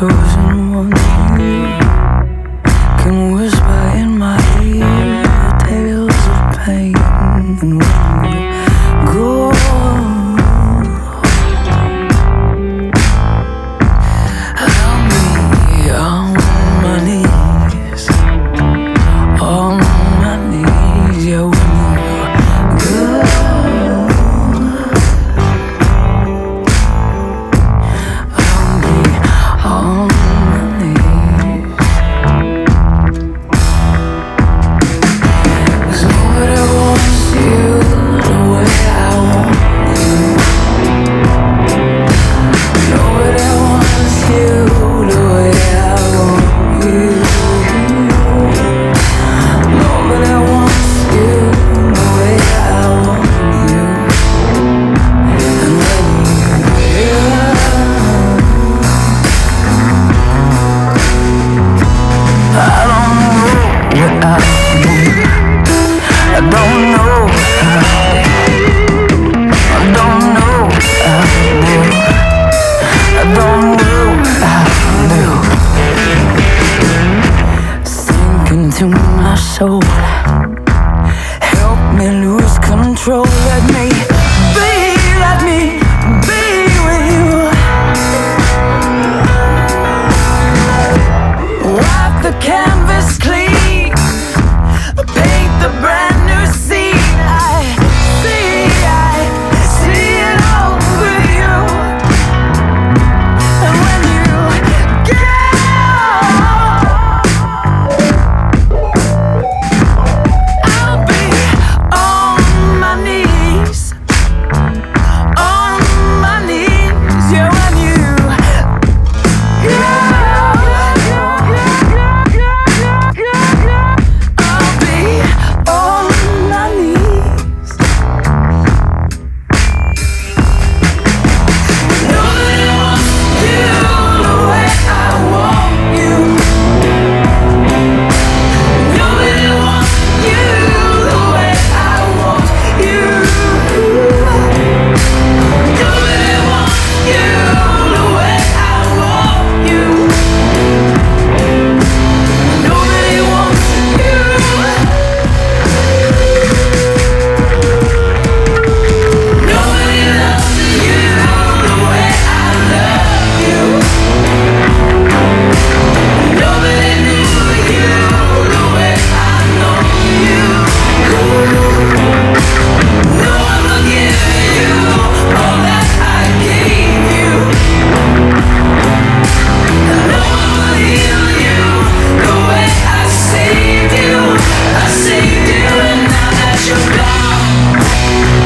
chosen one. You can whisper in my ear tales of pain, and when you go, I'll be on my knees, on my knees. Yeah, when you go, I'll be on my knees. 'Cause nobody wants you the way I want you. Nobody wants you the way I want you. Nobody wants you the way I want you. And when you're I don't know what I want. I don't know how. I don't know how. I don't know how. Sink into my soul. Help me lose control. Let me be with you. Wipe the canvas clean. Paint the brand new scene. I see it all with you. And when you go, I'll be on my knees, on my knees. Yeah, when you go, I'll be on my knees. Nobody wants you the way I want you. Nobody wants you the way I want you. Nobody wants you the way I want you. Nobody wants you. Nobody loves you the way I love you. Nobody knew you the way I know you. No one will give you all that I gave you. No one will heal you the way I saved you. I saved you, and now that you're gone,